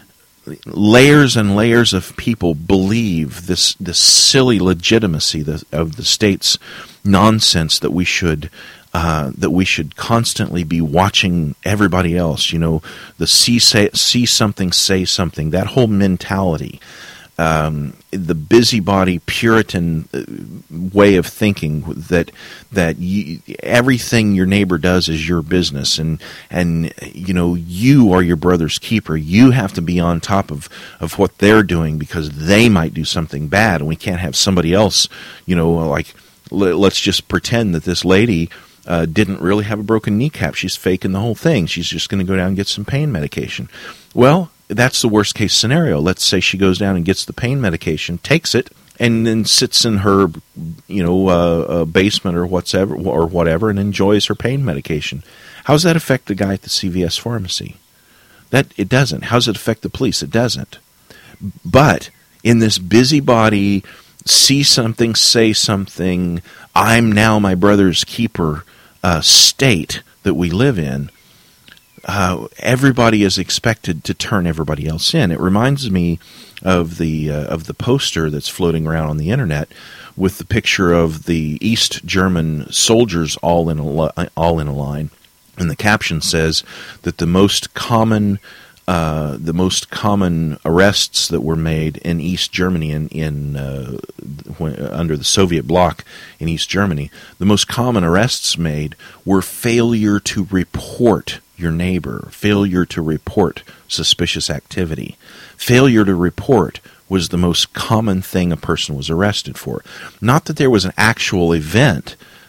layers and layers of people believe this this silly legitimacy of the state's nonsense that we should uh, that we should constantly be watching everybody else. You know, the see say, see something, say something. That whole mentality, um, the busybody Puritan way of thinking that that you, everything your neighbor does is your business, and and you know you are your brother's keeper. You have to be on top of, of what they're doing because they might do something bad, and we can't have somebody else. You know, like let's just pretend that this lady uh, didn't really have a broken kneecap. She's faking the whole thing. She's just going to go down and get some pain medication. Well, that's the worst case scenario. Let's say she goes down and gets the pain medication, takes it, and then sits in her, you know, uh, uh, basement or whatever, or whatever, and enjoys her pain medication. How does that affect the guy at the C V S pharmacy? That it doesn't. How does it affect the police? It doesn't. But in this busybody, see something, say something, I'm now my brother's keeper uh, state that we live in, Uh, everybody is expected to turn everybody else in. It reminds me of the uh, of the poster that's floating around on the internet with the picture of the East German soldiers all in a li- all in a line, and the caption says that the most common uh, the most common arrests that were made in East Germany in in uh, when, uh, under the Soviet bloc in East Germany, the most common arrests made were failure to report your neighbor, failure to report suspicious activity. Failure to report was the most common thing a person was arrested for. Not that there was an actual event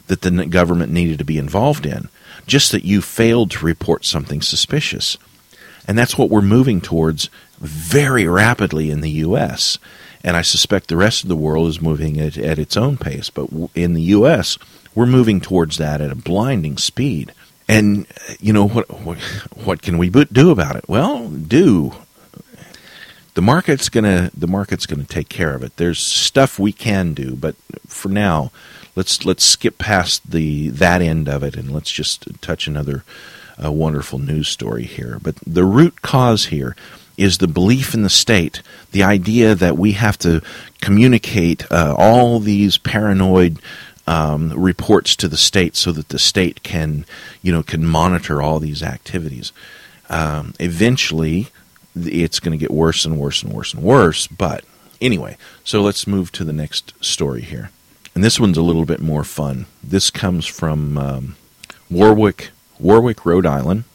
that the government needed to be involved in, just that you failed to report something suspicious. And that's what we're moving towards very rapidly in the U S, and I suspect the rest of the world is moving at, at its own pace. But in the U S, we're moving towards that at a blinding speed. And, you know, what what, what can we do about it? Well, do. The market's gonna the market's gonna take care of it. There's stuff we can do, but for now, let's let's skip past the that end of it, and let's just touch another uh, wonderful news story here. But the root cause here is the belief in the state, the idea that we have to communicate uh, all these paranoid um, reports to the state so that the state can, you know, can monitor all these activities. Um, eventually, it's going to get worse and worse and worse and worse. But anyway, so let's move to the next story here. And this one's a little bit more fun. This comes from um, Warwick, Warwick, Rhode Island.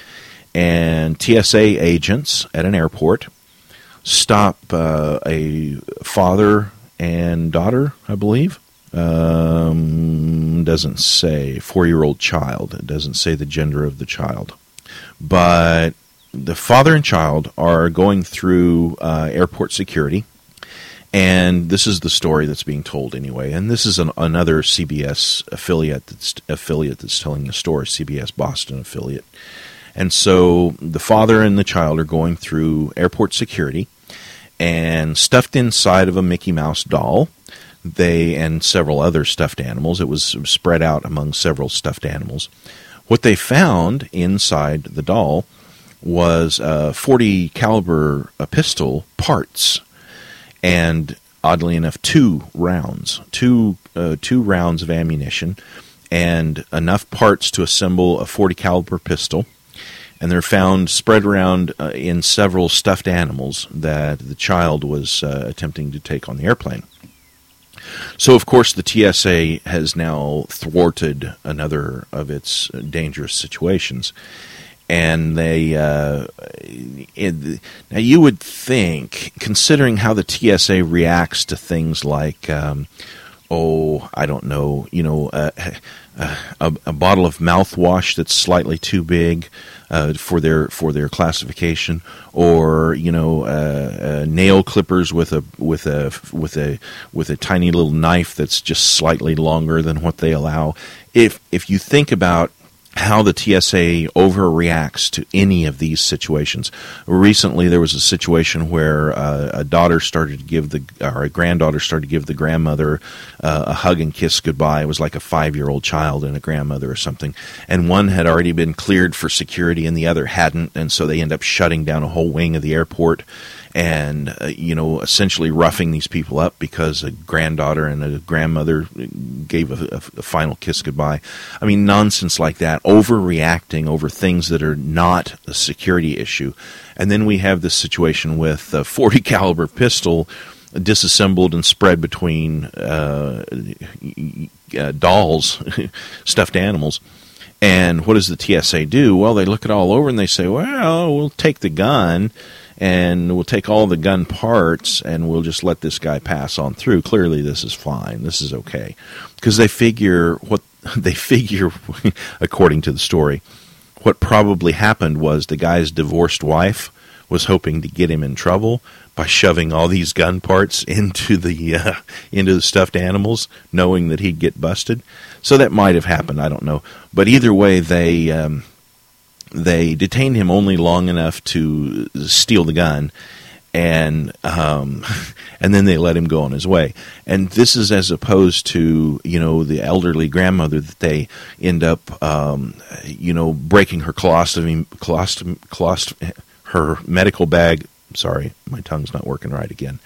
And T S A agents at an airport stop uh, a father and daughter, I believe. Um, doesn't say, four-year-old child. It doesn't say the gender of the child. But the father and child are going through uh, airport security. And this is the story that's being told anyway. And this is an, another C B S affiliate that's, affiliate that's telling the story, C B S Boston affiliate. And so the father and the child are going through airport security, and stuffed inside of a Mickey Mouse doll, they and several other stuffed animals. It was spread out among several stuffed animals. What they found inside the doll was uh, forty caliber uh, pistol parts, and oddly enough, two rounds, two uh, two rounds of ammunition, and enough parts to assemble a forty caliber pistol. And they're found spread around uh, in several stuffed animals that the child was uh, attempting to take on the airplane. So, of course, the T S A has now thwarted another of its dangerous situations. And they, uh, it, now you would think, considering how the T S A reacts to things like, um, oh, I don't know, you know, uh, uh, a, a bottle of mouthwash that's slightly too big uh, for their for their classification, or you know, uh, uh, nail clippers with a with a with a with a tiny little knife that's just slightly longer than what they allow. If if you think about how the T S A overreacts to any of these situations. Recently, there was a situation where uh, a daughter started to give the, or a granddaughter started to give the grandmother uh, a hug and kiss goodbye. It was like a five-year-old child and a grandmother or something. And one had already been cleared for security and the other hadn't, and so they end up shutting down a whole wing of the airport and, uh, you know, essentially roughing these people up because a granddaughter and a grandmother gave a, a, a final kiss goodbye. I mean, nonsense like that, overreacting over things that are not a security issue. And then we have this situation with a forty caliber pistol disassembled and spread between uh, uh, dolls, stuffed animals. And what does the T S A do? Well, they look it all over and they say, well, we'll take the gun and we'll take all the gun parts and we'll just let this guy pass on through. Clearly this is fine. This is okay. Because they figure what they figure, according to the story, what probably happened was the guy's divorced wife was hoping to get him in trouble by shoving all these gun parts into the uh, into the stuffed animals, knowing that he'd get busted. So that might have happened. I don't know. But either way, they um, they detained him only long enough to steal the gun, and um, and then they let him go on his way. And this is as opposed to, you know, the elderly grandmother that they end up, um, you know, breaking her colostomy, colostomy, colostomy, her medical bag. Sorry, my tongue's not working right again.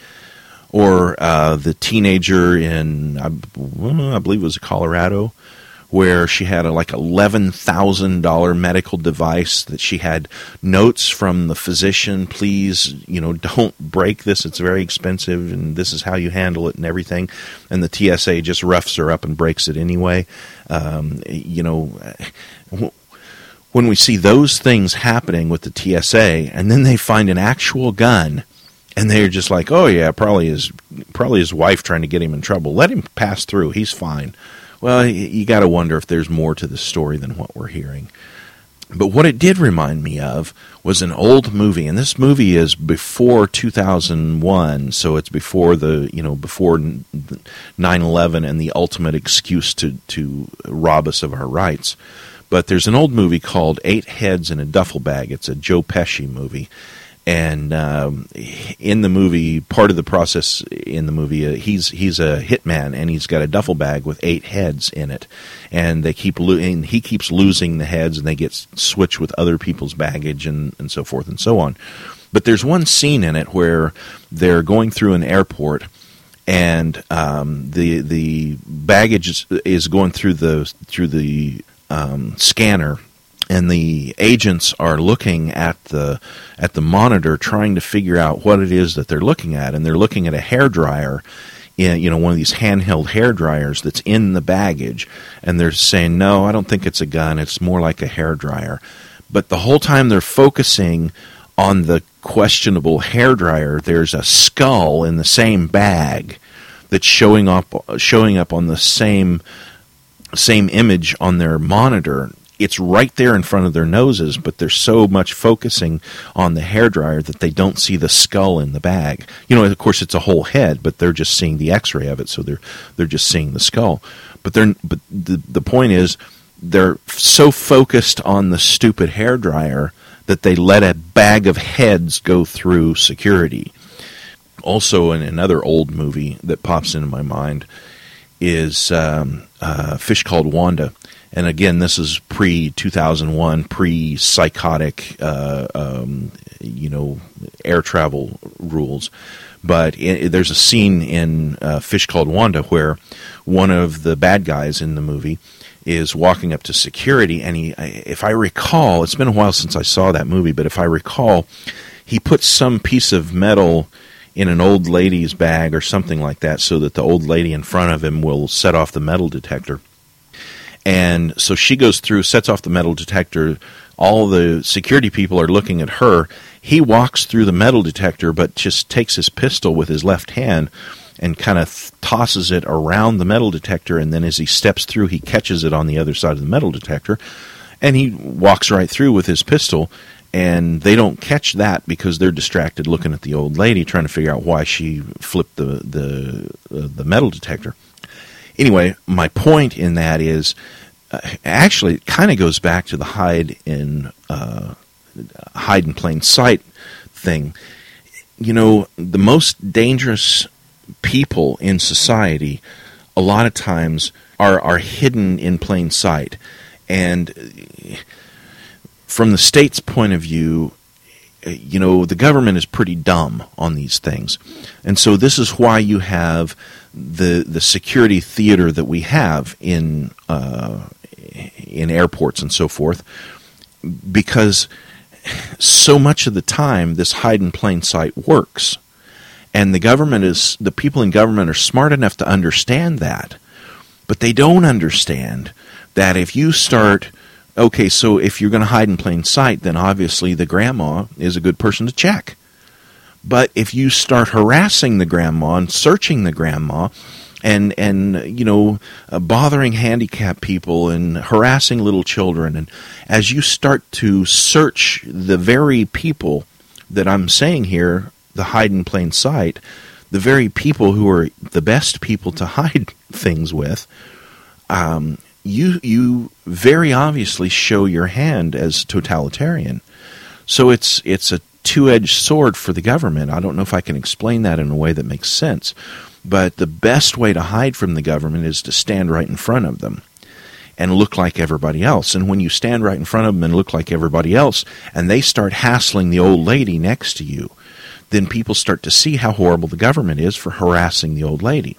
Or uh, the teenager in, I, I believe it was Colorado, where she had a like eleven thousand dollars medical device that she had notes from the physician, please, you know, don't break this, it's very expensive, and this is how you handle it and everything. And the T S A just roughs her up and breaks it anyway. Um, you know, when we see those things happening with the T S A, and then they find an actual gun, and they're just like, oh yeah, probably his, probably his wife trying to get him in trouble. Let him pass through, he's fine. well, you got to wonder if there's more to the story than what we're hearing. But what it did remind me of was an old movie, and this movie is before two thousand one, so it's before the you know before nine eleven and the ultimate excuse to to rob us of our rights. But there's an old movie called Eight Heads in a Duffel Bag. It's a Joe Pesci movie. And um, in the movie, part of the process in the movie, uh, he's he's a hitman, and he's got a duffel bag with eight heads in it, and they keep lo- and he keeps losing the heads, and they get switched with other people's baggage, and, and so forth and so on. But there's one scene in it where they're going through an airport, and um, the the baggage is, is going through the through the um, scanner. And the agents are looking at the at the monitor, trying to figure out what it is that they're looking at, and they're looking at a hairdryer, in you know one of these handheld hair dryers that's in the baggage, and they're saying, "No, I don't think it's a gun. It's more like a hairdryer." But the whole time they're focusing on the questionable hairdryer, there's a skull in the same bag that's showing up showing up on the same same image on their monitor. It's right there in front of their noses, but they're so much focusing on the hairdryer that they don't see the skull in the bag. You know, of course, it's a whole head, but they're just seeing the X-ray of it, so they're they're just seeing the skull. But they're but the the point is, they're so focused on the stupid hairdryer that they let a bag of heads go through security. Also, in another old movie that pops into my mind is um, uh, Fish Called Wanda. And again, this is pre two thousand one, pre-psychotic, uh, um, you know, air travel rules. But it, there's a scene in uh, Fish Called Wanda where one of the bad guys in the movie is walking up to security, and he, if I recall, it's been a while since I saw that movie, but if I recall, he puts some piece of metal in an old lady's bag or something like that so that the old lady in front of him will set off the metal detector. And so she goes through, sets off the metal detector. All the security people are looking at her. He walks through the metal detector, but just takes his pistol with his left hand and kind of th- tosses it around the metal detector. And then as he steps through, he catches it on the other side of the metal detector. And he walks right through with his pistol. And they don't catch that because they're distracted looking at the old lady, trying to figure out why she flipped the the, uh, the metal detector. Anyway, my point in that is, uh, actually, it kind of goes back to the hide in uh, hide in plain sight thing. You know, the most dangerous people in society, a lot of times, are are hidden in plain sight. And from the state's point of view, you know, the government is pretty dumb on these things. And so this is why you have the the security theater that we have in uh, in airports and so forth, because so much of the time this hide in plain sight works. And the government is, the people in government are smart enough to understand that, but they don't understand that if you start, okay, so if you're going to hide in plain sight, then obviously the grandma is a good person to check. But if you start harassing the grandma and searching the grandma and, and you know, uh, bothering handicapped people and harassing little children, and as you start to search the very people that I'm saying here, the hide in plain sight, the very people who are the best people to hide things with, um, you you very obviously show your hand as totalitarian. So it's it's a two-edged sword for the government. I don't know if I can explain that in a way that makes sense, but the best way to hide from the government is to stand right in front of them and look like everybody else. And when you stand right in front of them and look like everybody else, and they start hassling the old lady next to you, then people start to see how horrible the government is for harassing the old lady.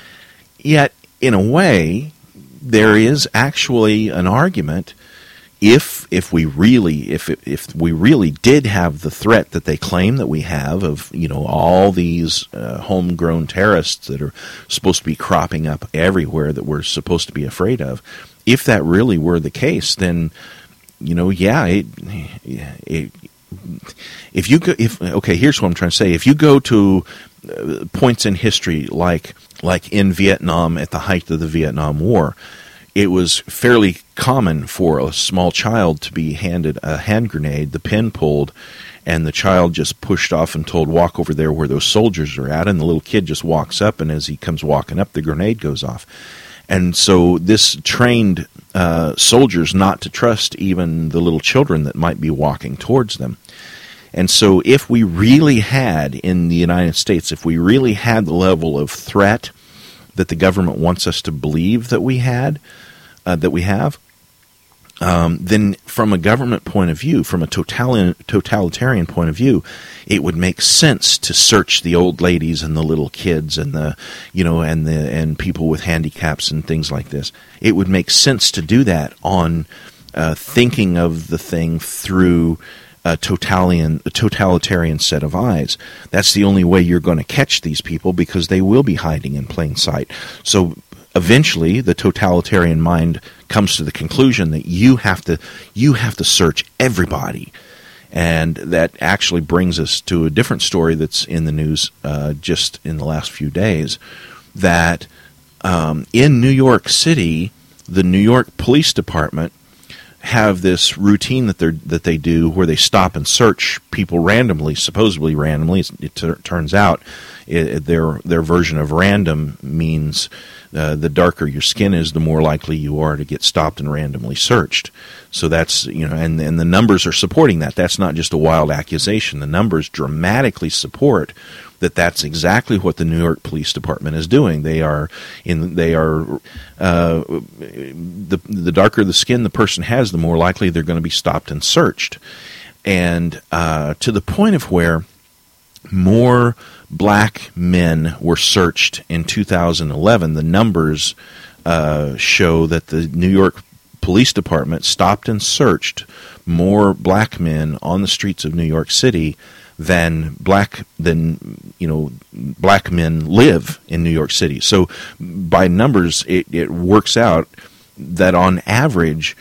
Yet, in a way, there is actually an argument. If if we really if if we really did have the threat that they claim that we have of, you know, all these uh, homegrown terrorists that are supposed to be cropping up everywhere that we're supposed to be afraid of, if that really were the case, then, you know, yeah, it, it, if you go, if okay, here's what I'm trying to say. If you go to uh, points in history like like in Vietnam at the height of the Vietnam War, it was fairly common for a small child to be handed a hand grenade, the pin pulled, and the child just pushed off and told, walk over there where those soldiers are at, and the little kid just walks up, and as he comes walking up, the grenade goes off. And so this trained uh, soldiers not to trust even the little children that might be walking towards them. And so if we really had, in the United States, if we really had the level of threat that the government wants us to believe that we had, uh, that we have, um, then from a government point of view, from a totali- totalitarian point of view, it would make sense to search the old ladies and the little kids and the, you know, and the and people with handicaps and things like this. It would make sense to do that on uh, thinking of the thing through a totalitarian, a totalitarian set of eyes. That's the only way you're going to catch these people, because they will be hiding in plain sight. So eventually, the totalitarian mind comes to the conclusion that you have to you have to search everybody, and that actually brings us to a different story that's in the news uh, just in the last few days. That um, in New York City, the New York Police Department have this routine that they that they do where they stop and search people randomly, supposedly randomly. It t- turns out it, their their version of random means uh, the darker your skin is, the more likely you are to get stopped and randomly searched. So that's, you know, and and the numbers are supporting that. That's not just a wild accusation. The numbers dramatically support that that's exactly what the New York Police Department is doing. They are in. They are uh, the the darker the skin the person has, the more likely they're going to be stopped and searched, and uh, to the point of where more black men were searched in two thousand eleven. The numbers uh, show that the New York Police Department stopped and searched more black men on the streets of New York City than black than you know black men live in New York City. So by numbers, it, it works out that on average,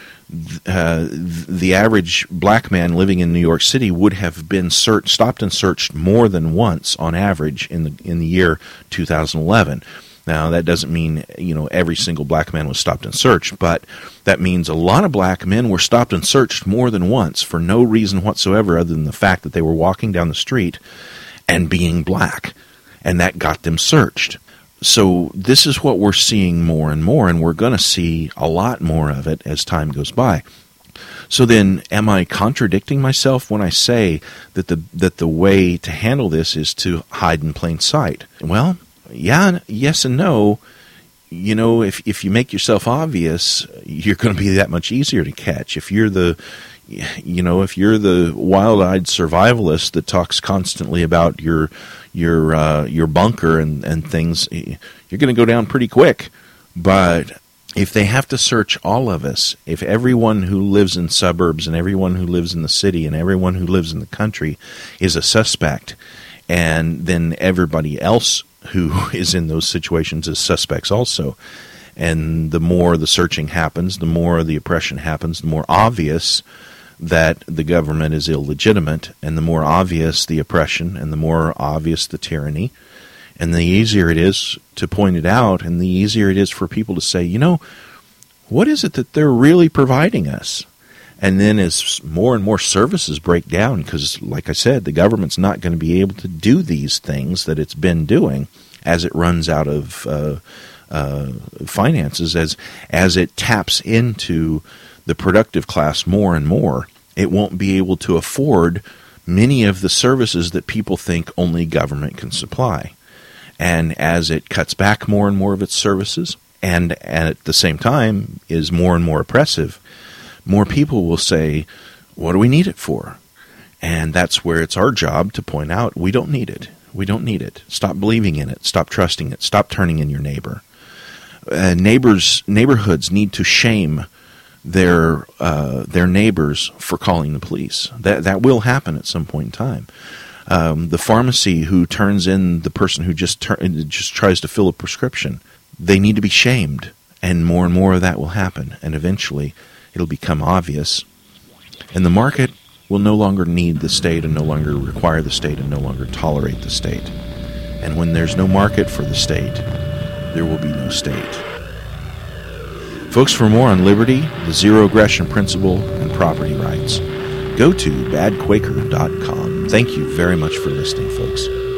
uh, the average black man living in New York City would have been searched, stopped and searched more than once on average in the in the year two thousand eleven. Now, that doesn't mean, you know, every single black man was stopped and searched, but that means a lot of black men were stopped and searched more than once for no reason whatsoever other than the fact that they were walking down the street and being black, and that got them searched. So this is what we're seeing more and more, and we're going to see a lot more of it as time goes by. So then, am I contradicting myself when I say that the that the way to handle this is to hide in plain sight? Well, yeah, yes and no. You know, if if you make yourself obvious, you're going to be that much easier to catch. If you're the, you know, if you're the wild-eyed survivalist that talks constantly about your your uh, your bunker and, and things, you're going to go down pretty quick. But if they have to search all of us, if everyone who lives in suburbs and everyone who lives in the city and everyone who lives in the country is a suspect, and then everybody else who is in those situations is suspects also, and the more the searching happens, the more the oppression happens, the more obvious that the government is illegitimate, and the more obvious the oppression, and the more obvious the tyranny, and the easier it is to point it out, and the easier it is for people to say, you know, what is it that they're really providing us? And then as more and more services break down, because, like I said, the government's not going to be able to do these things that it's been doing as it runs out of uh, uh, finances, as as it taps into the productive class more and more, it won't be able to afford many of the services that people think only government can supply. And as it cuts back more and more of its services, and, and at the same time is more and more oppressive, more people will say, what do we need it for? And that's where it's our job to point out, we don't need it. We don't need it. Stop believing in it. Stop trusting it. Stop turning in your neighbor. Uh, neighbors, neighborhoods need to shame their uh, their neighbors for calling the police. That that will happen at some point in time. Um, the pharmacy who turns in the person who just tur- just tries to fill a prescription, they need to be shamed, and more and more of that will happen, and eventually it'll become obvious, and the market will no longer need the state and no longer require the state and no longer tolerate the state. And when there's no market for the state, there will be no state. Folks, for more on liberty, the zero aggression principle, and property rights, go to bad quaker dot com. Thank you very much for listening, folks.